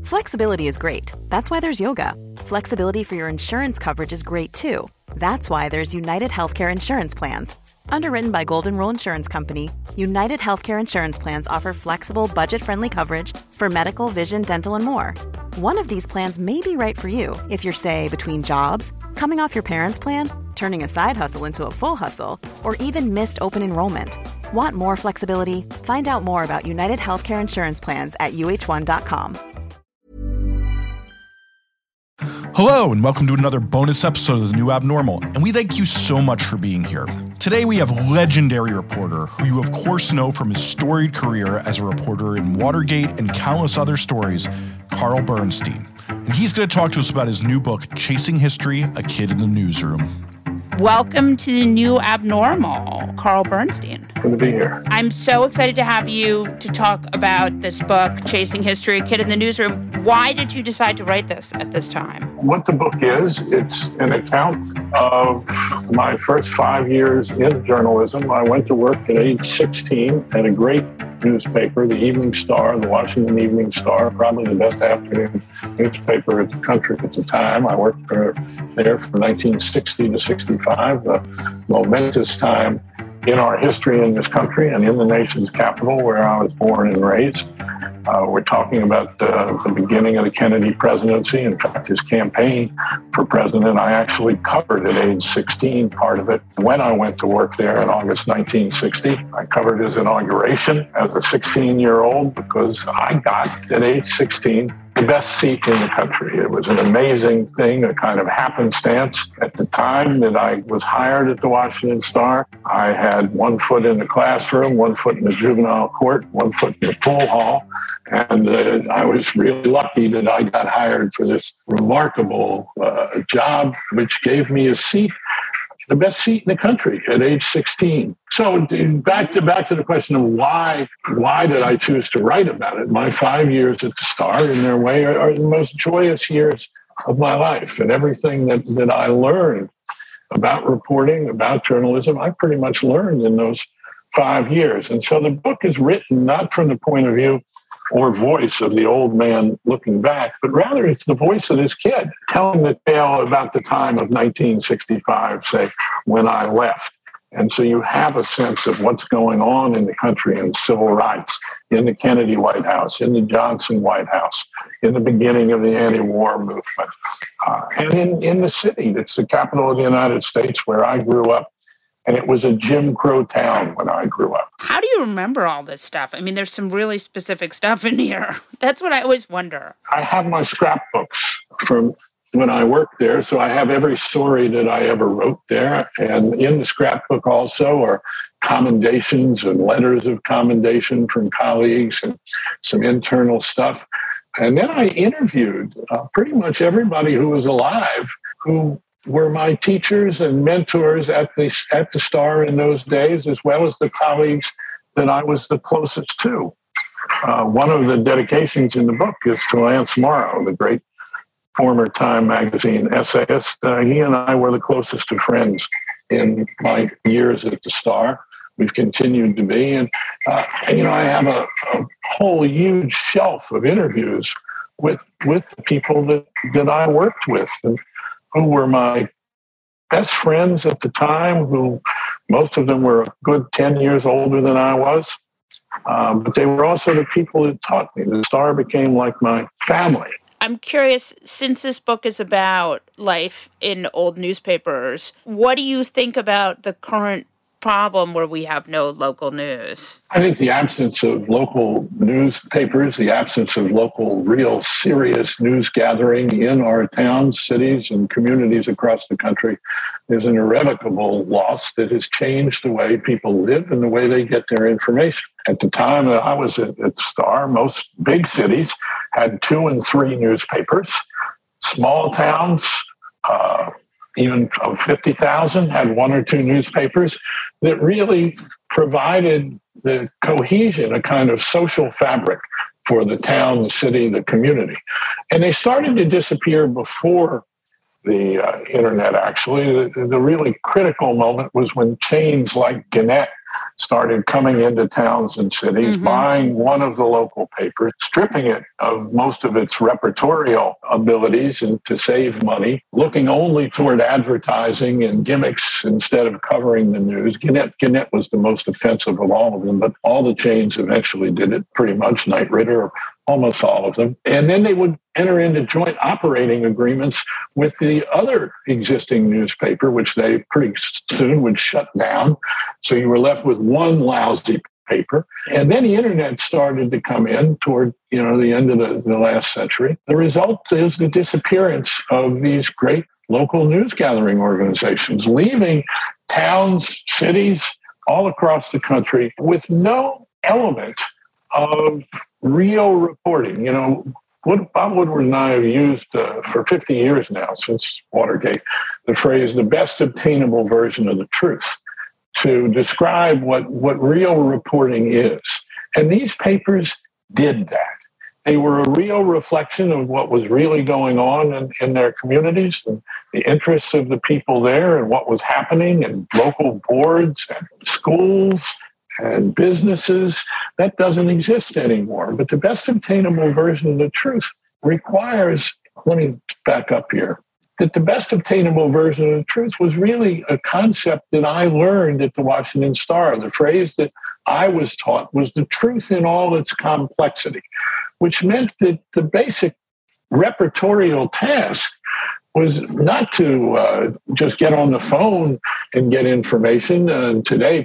Flexibility is great. That's why there's yoga. Flexibility for your insurance coverage is great too. That's why there's United Healthcare Insurance Plans. Underwritten by Golden Rule Insurance Company, United Healthcare Insurance Plans offer flexible, budget-friendly coverage for medical, vision, dental, and more. One of these plans may be right for you if you're, say, between jobs, coming off your parents' plan, turning a side hustle into a full hustle, or even missed open enrollment. Want more flexibility? Find out more about United Healthcare Insurance Plans at uh1.com. Hello, and welcome to another bonus episode of The New Abnormal, and we thank you so much for being here. Today we have legendary reporter, who you of course know from his storied career as a reporter in Watergate and countless other stories, Carl Bernstein. And he's going to talk to us about his new book, Chasing History, A Kid in the Newsroom. Welcome to The New Abnormal, Carl Bernstein. Good to be here. I'm so excited to have you to talk about this book, Chasing History, A Kid in the Newsroom. Why did you decide to write this at this time? What the book is, it's an account of my first 5 years in journalism. I went to work at age 16 at a great newspaper, the Evening Star, the Washington Evening Star, probably the best afternoon newspaper in the country at the time. I worked there from 1960 to 65, a momentous time in our history in this country and in the nation's capital where I was born and raised. We're talking about the beginning of the Kennedy presidency. In fact, his campaign for president, I actually covered at age 16 part of it. When I went to work there in August 1960, I covered his inauguration as a 16-year-old because I got, at age 16, the best seat in the country. It was an amazing thing, a kind of happenstance. At the time that I was hired at the Washington Star, I had 1 foot in the classroom, 1 foot in the juvenile court, 1 foot in the pool hall. And I was really lucky that I got hired for this remarkable job, which gave me a seat, the best seat in the country at age 16. So back to the question of why did I choose to write about it? My 5 years at the Star, in their way, are the most joyous years of my life. And everything that I learned about reporting, about journalism, I pretty much learned in those 5 years. And so the book is written not from the point of view or voice of the old man looking back, but rather it's the voice of this kid telling the tale about the time of 1965, say, when I left. And so you have a sense of what's going on in the country in civil rights, in the Kennedy White House, in the Johnson White House, in the beginning of the anti-war movement, and in the city that's the capital of the United States where I grew up. And it was a Jim Crow town when I grew up. How do you remember all this stuff? I mean, there's some really specific stuff in here. That's what I always wonder. I have my scrapbooks from when I worked there, so I have every story that I ever wrote there. And in the scrapbook also are commendations and letters of commendation from colleagues and some internal stuff. And then I interviewed pretty much everybody who was alive who were my teachers and mentors at the Star in those days, as well as the colleagues that I was the closest to. One of the dedications in the book is to Lance Morrow, the great former Time magazine essayist. He and I were the closest of friends in my years at the Star. We've continued to be. And I have a whole huge shelf of interviews with the people that I worked with, and who were my best friends at the time, who most of them were a good 10 years older than I was. But they were also the people that taught me. The Star became like my family. I'm curious, since this book is about life in old newspapers, what do you think about the current problem where we have no local news? I think the absence of local newspapers, the absence of local, real, serious news gathering in our towns, cities, and communities across the country is an irrevocable loss that has changed the way people live and the way they get their information. At the time that I was at the Star, most big cities had 2 and 3 newspapers. Small towns, even of 50,000, had 1 or 2 newspapers that really provided the cohesion, a kind of social fabric for the town, the city, the community. And they started to disappear before the internet, actually. The really critical moment was when chains like Gannett started coming into towns and cities, buying one of the local papers, stripping it of most of its repertorial abilities and to save money, looking only toward advertising and gimmicks instead of covering the news. Gannett was the most offensive of all of them, but all the chains eventually did it pretty much, Knight Ridder, almost all of them. And then they would enter into joint operating agreements with the other existing newspaper, which they pretty soon would shut down. So you were left with one lousy paper. And then the internet started to come in toward, the end of the last century. The result is the disappearance of these great local news gathering organizations, leaving towns, cities all across the country with no element of real reporting. What Bob Woodward and I have used for 50 years now, since Watergate, the phrase the best obtainable version of the truth to describe what real reporting is. And these papers did that. They were a real reflection of what was really going on in their communities and the interests of the people there and what was happening in local boards and schools and businesses. That doesn't exist anymore. But the best obtainable version of the truth requires, let me back up here, that the best obtainable version of the truth was really a concept that I learned at the Washington Star. The phrase that I was taught was the truth in all its complexity, which meant that the basic repertorial task was not to just get on the phone and get information. Today,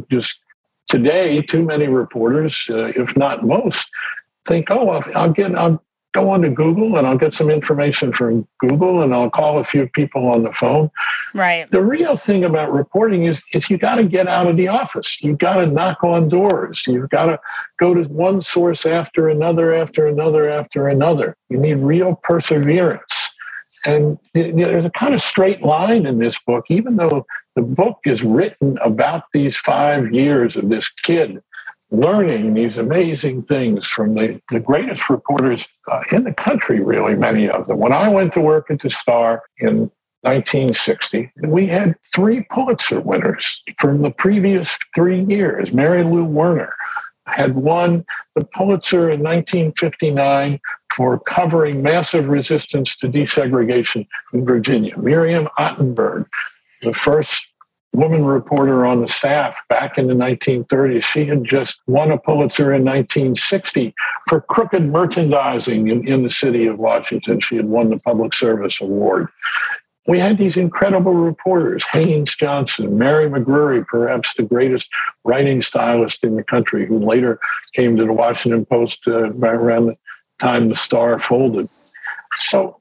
too many reporters, if not most, think, I'll go on to Google and I'll get some information from Google and I'll call a few people on the phone. Right. The real thing about reporting is you got to get out of the office. You've got to knock on doors. You've got to go to one source after another, after another, after another. You need real perseverance. And there's a kind of straight line in this book, even though the book is written about these 5 years of this kid learning these amazing things from the greatest reporters in the country, really, many of them. When I went to work at the Star in 1960, we had 3 Pulitzer winners from the previous 3 years. Mary Lou Werner had won the Pulitzer in 1959 for covering massive resistance to desegregation in Virginia. Miriam Ottenberg, the first woman reporter on the staff back in the 1930s, she had just won a Pulitzer in 1960 for crooked merchandising in the city of Washington. She had won the Public Service Award. We had these incredible reporters, Haynes Johnson, Mary McGrory, perhaps the greatest writing stylist in the country, who later came to the Washington Post around the time the Star folded. So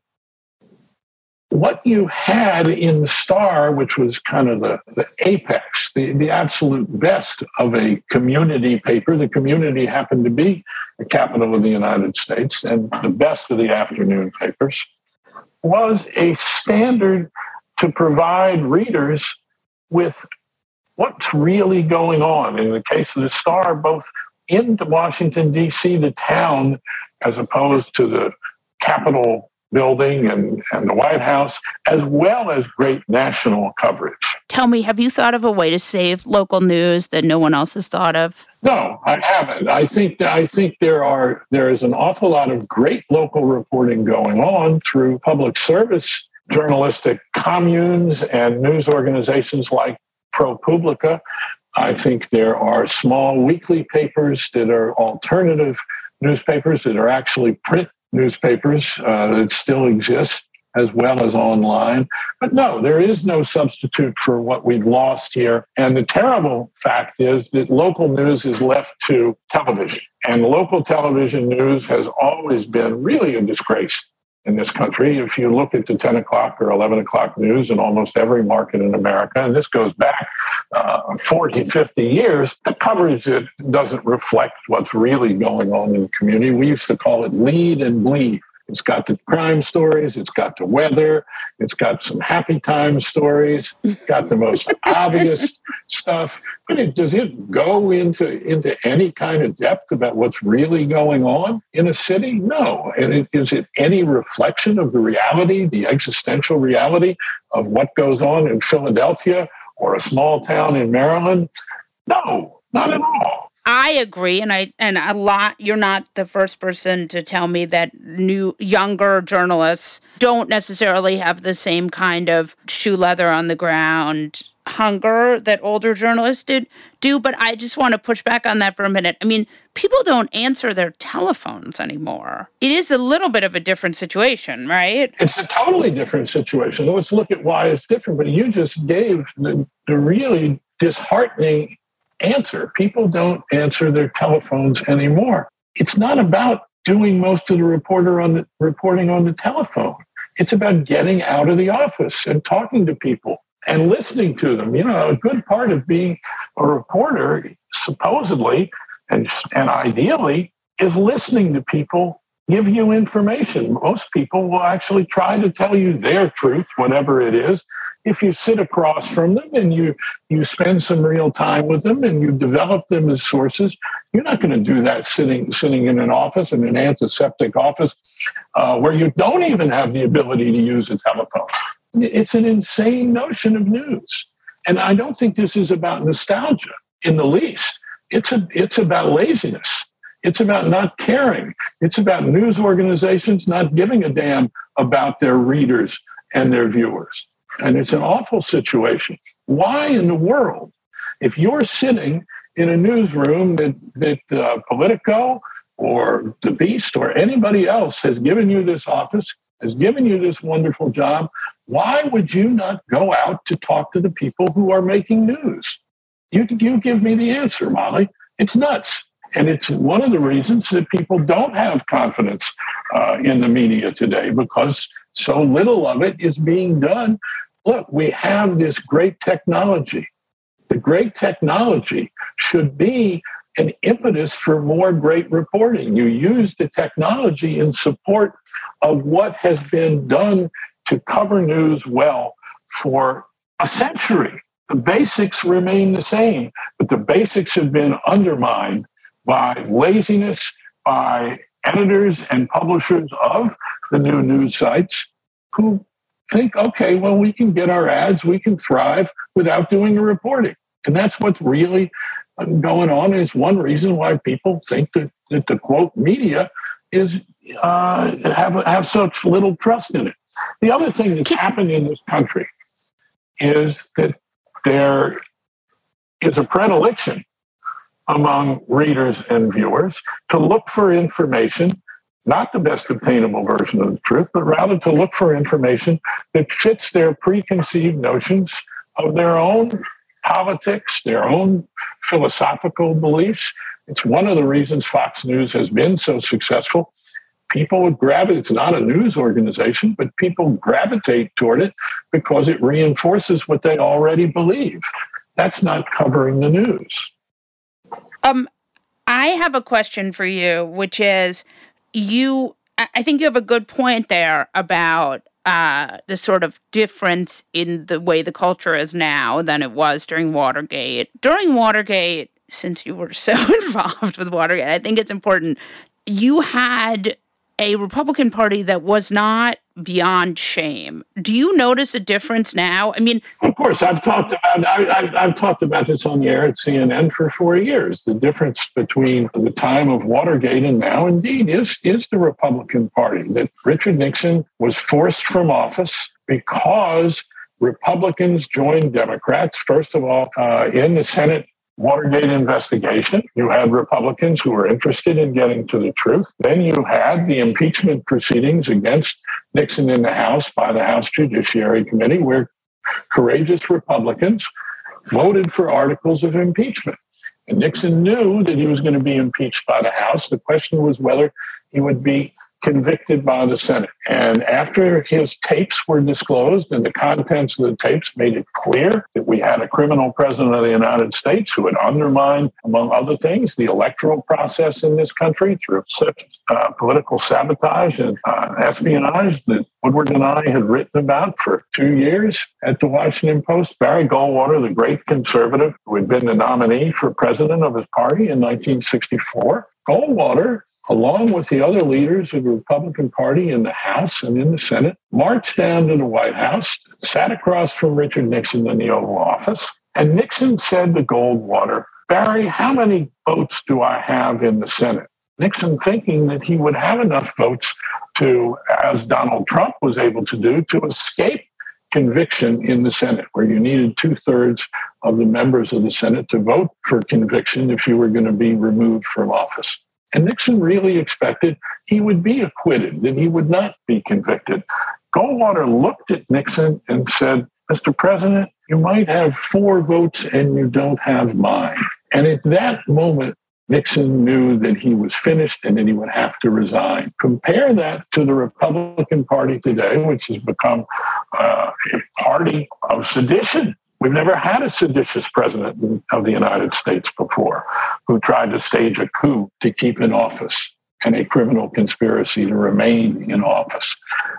what you had in the Star, which was kind of the apex, the absolute best of a community paper, the community happened to be the capital of the United States and the best of the afternoon papers, was a standard to provide readers with what's really going on. In the case of the Star, both in Washington, D.C., the town, as opposed to the Capitol building and the White House, as well as great national coverage. Tell me, have you thought of a way to save local news that no one else has thought of? No, I haven't. I think there is an awful lot of great local reporting going on through public service journalistic communes and news organizations like ProPublica. I think there are small weekly papers that are alternative newspapers that are actually print newspapers that still exist, as well as online. But no, there is no substitute for what we've lost here. And the terrible fact is that local news is left to television. And local television news has always been really a disgrace in this country. If you look at the 10 o'clock or 11 o'clock news in almost every market in America, and this goes back 40, 50 years, the coverage doesn't reflect what's really going on in the community. We used to call it lead and bleed. It's got the crime stories, it's got the weather, it's got some happy time stories, it's got the most obvious stuff. But does it go into any kind of depth about what's really going on in a city? No. And is it any reflection of the reality, the existential reality of what goes on in Philadelphia or a small town in Maryland? No, not at all. I agree, and a lot. You're not the first person to tell me that younger journalists don't necessarily have the same kind of shoe leather on the ground hunger that older journalists do. But I just want to push back on that for a minute. I mean, people don't answer their telephones anymore. It is a little bit of a different situation, right? It's a totally different situation. Let's look at why it's different. But you just gave the really disheartening answer. People don't answer their telephones anymore. It's not about doing most of the reporting on the telephone. It's about getting out of the office and talking to people and listening to them. You know, a good part of being a reporter, supposedly and ideally, is listening to people give you information. Most people will actually try to tell you their truth, whatever it is. If you sit across from them and you spend some real time with them and you develop them as sources, you're not going to do that sitting in an office, in an antiseptic office, where you don't even have the ability to use a telephone. It's an insane notion of news. And I don't think this is about nostalgia in the least. It's about laziness. It's about not caring. It's about news organizations not giving a damn about their readers and their viewers. And it's an awful situation. Why in the world, if you're sitting in a newsroom that Politico or The Beast or anybody else has given you this office, has given you this wonderful job, why would you not go out to talk to the people who are making news? You give me the answer, Molly. It's nuts. And it's one of the reasons that people don't have confidence in the media today, because so little of it is being done. Look, we have this great technology. The great technology should be an impetus for more great reporting. You use the technology in support of what has been done to cover news well for a century. The basics remain the same, but the basics have been undermined by laziness, by editors and publishers of the new news sites who think, okay, well, we can get our ads, we can thrive without doing the reporting. And that's what's really going on. Is one reason why people think that the quote media is have such little trust in it. The other thing that's happened in this country is that there is a predilection among readers and viewers to look for information, not the best obtainable version of the truth, but rather to look for information that fits their preconceived notions of their own politics, their own philosophical beliefs. It's one of the reasons Fox News has been so successful. People would gravitate. It's not a news organization, but people gravitate toward it because it reinforces what they already believe. That's not covering the news. I have a question for you, which is I think you have a good point there about the sort of difference in the way the culture is now than it was during Watergate. During Watergate, since you were so involved with Watergate, I think it's important. You had a Republican Party that was not beyond shame. Do you notice a difference now? I mean, of course, I've talked about this on the air at CNN for 4 years. The difference between the time of Watergate and now, indeed, is the Republican Party. That Richard Nixon was forced from office because Republicans joined Democrats. First of all, in the Senate Watergate investigation, you had Republicans who were interested in getting to the truth. Then you had the impeachment proceedings against Nixon in the House by the House Judiciary Committee, where courageous Republicans voted for articles of impeachment. And Nixon knew that he was going to be impeached by the House. The question was whether he would be convicted by the Senate. And after his tapes were disclosed and the contents of the tapes made it clear that we had a criminal president of the United States who had undermined, among other things, the electoral process in this country through such political sabotage and espionage that Woodward and I had written about for 2 years at the Washington Post. Barry Goldwater, the great conservative who had been the nominee for president of his party in 1964, Goldwater, along with the other leaders of the Republican Party in the House and in the Senate, marched down to the White House, sat across from Richard Nixon in the Oval Office, and Nixon said to Goldwater, Barry, how many votes do I have in the Senate? Nixon, thinking that he would have enough votes to, as Donald Trump was able to do, to escape conviction in the Senate, where you needed 2/3 of the members of the Senate to vote for conviction if you were going to be removed from office. And Nixon really expected he would be acquitted, that he would not be convicted. Goldwater looked at Nixon and said, Mr. President, you might have 4 votes and you don't have mine. And at that moment, Nixon knew that he was finished and that he would have to resign. Compare that to the Republican Party today, which has become a party of sedition. We've never had a seditious president of the United States before who tried to stage a coup to keep in office and a criminal conspiracy to remain in office.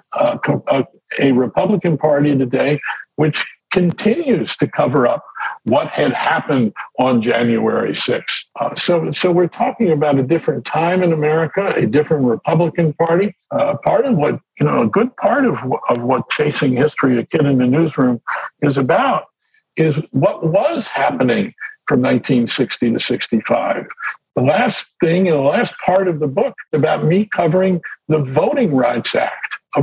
A Republican Party today which continues to cover up what had happened on January 6th. So we're talking about a different time in America, a different Republican Party. Part of what, a good part of what Chasing History, A Kid in the Newsroom is about is what was happening from 1960 to 65. The last thing, the last part of the book about me covering the Voting Rights Act of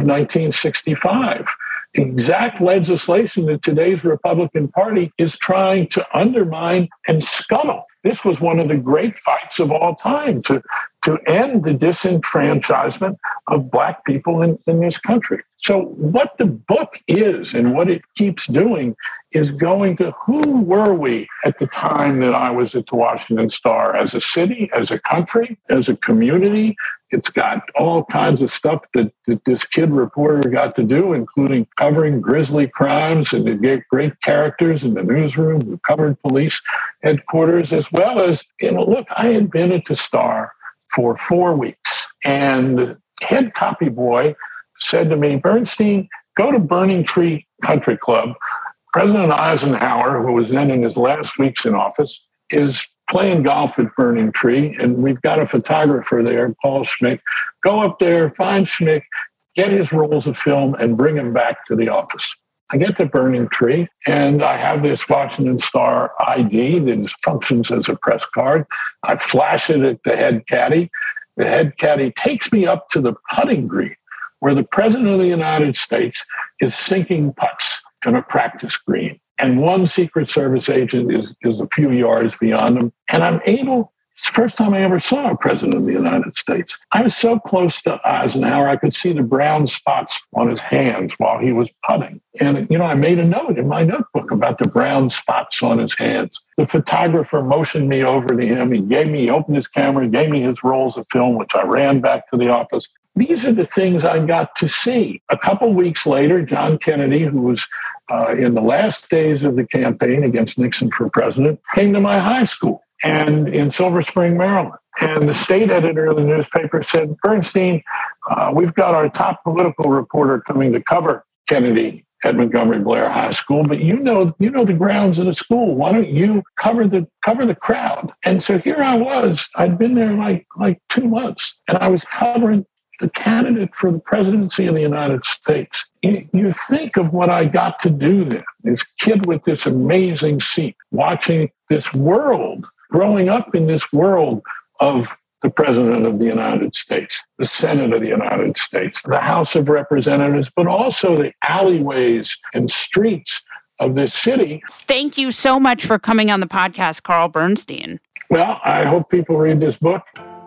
1965. Exact legislation that today's Republican Party is trying to undermine and scuttle. This was one of the great fights of all time to end the disenfranchisement of Black people in this country. So what the book is and what it keeps doing is going to who were we at the time that I was at the Washington Star, as a city, as a country, as a community. It's got all kinds of stuff that this kid reporter got to do, including covering grisly crimes and to get great characters in the newsroom who covered police headquarters, as well as, look, I had been at the Star for 4 weeks, and head copy boy said to me, Bernstein, go to Burning Tree Country Club. President Eisenhower, who was then in his last weeks in office, is playing golf at Burning Tree, and we've got a photographer there, Paul Schmick. Go up there, find Schmick, get his rolls of film, and bring him back to the office. I get to Burning Tree, and I have this Washington Star ID that functions as a press card. I flash it at the head caddy. The head caddy takes me up to the putting green, where the President of the United States is sinking putts on a practice green. And one Secret Service agent is a few yards beyond him. And I'm able, it's the first time I ever saw a president of the United States. I was so close to Eisenhower, I could see the brown spots on his hands while he was putting. And, I made a note in my notebook about the brown spots on his hands. The photographer motioned me over to him. He opened his camera, gave me his rolls of film, which I ran back to the office. These are the things I got to see. A couple weeks later, John Kennedy, who was in the last days of the campaign against Nixon for president, came to my high school and in Silver Spring, Maryland. And the state editor of the newspaper said, Bernstein, we've got our top political reporter coming to cover Kennedy at Montgomery Blair High School, but you know the grounds of the school. Why don't you cover the crowd? And so here I was. I'd been there like 2 months, and I was covering the candidate for the presidency of the United States. You think of what I got to do then, this kid with this amazing seat, watching this world, growing up in this world of the President of the United States, the Senate of the United States, the House of Representatives, but also the alleyways and streets of this city. Thank you so much for coming on the podcast, Carl Bernstein. Well, I hope people read this book.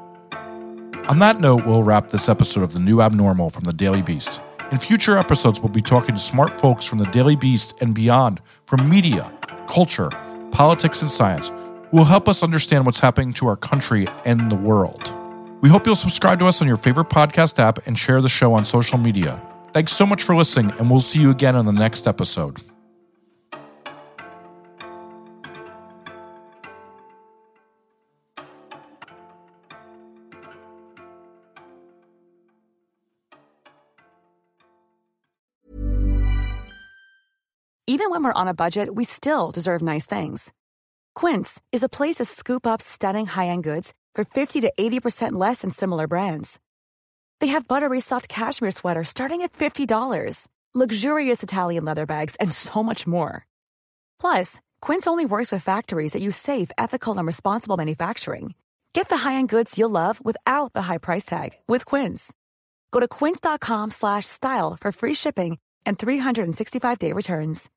On that note, we'll wrap this episode of The New Abnormal from the Daily Beast. In future episodes, we'll be talking to smart folks from the Daily Beast and beyond, from media, culture, politics, and science, who will help us understand what's happening to our country and the world. We hope you'll subscribe to us on your favorite podcast app and share the show on social media. Thanks so much for listening, and we'll see you again on the next episode. Even when we're on a budget, we still deserve nice things. Quince is a place to scoop up stunning high-end goods for 50 to 80% less than similar brands. They have buttery soft cashmere sweaters starting at $50, luxurious Italian leather bags, and so much more. Plus, Quince only works with factories that use safe, ethical, and responsible manufacturing. Get the high-end goods you'll love without the high price tag with Quince. Go to quince.com/style for free shipping and 365-day returns.